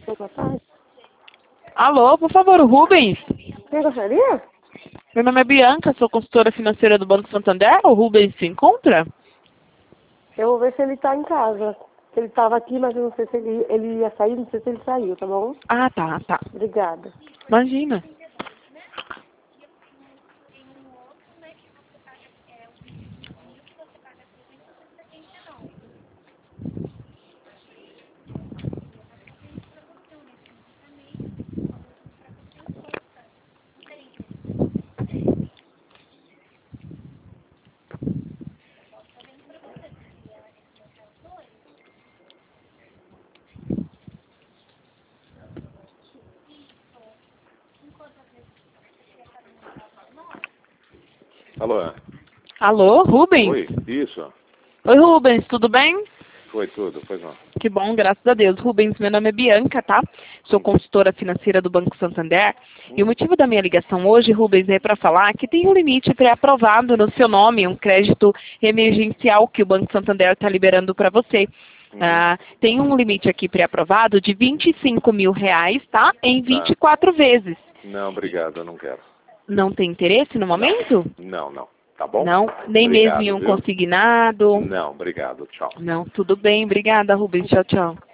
Boa tarde. Alô, por favor, o Rubens? Quem gostaria? Meu nome é Bianca, sou consultora financeira do Banco Santander. O Rubens se encontra? Eu vou ver se ele está em casa. Ele estava aqui, mas eu não sei se ele ia sair, não sei se ele saiu, tá bom? Ah, tá. Obrigada. Imagina. Alô? Alô, Rubens? Oi, isso. Oi, Rubens, tudo bem? Foi tudo, pois não. Que bom, graças a Deus. Rubens, meu nome é Bianca, tá? Sou consultora financeira do Banco Santander. E o motivo da minha ligação hoje, Rubens, é para falar que tem um limite pré-aprovado no seu nome, um crédito emergencial que o Banco Santander está liberando para você. Tem um limite aqui pré-aprovado de R$ 25 mil, tá? Em 24 vezes. Não, obrigado, eu não quero. Não tem interesse no momento? Não. Tá bom? Não? Nem Obrigado, mesmo em um viu? consignado? Não, obrigado, tchau. Não, tudo bem. Obrigada, Rubens. Tchau, tchau.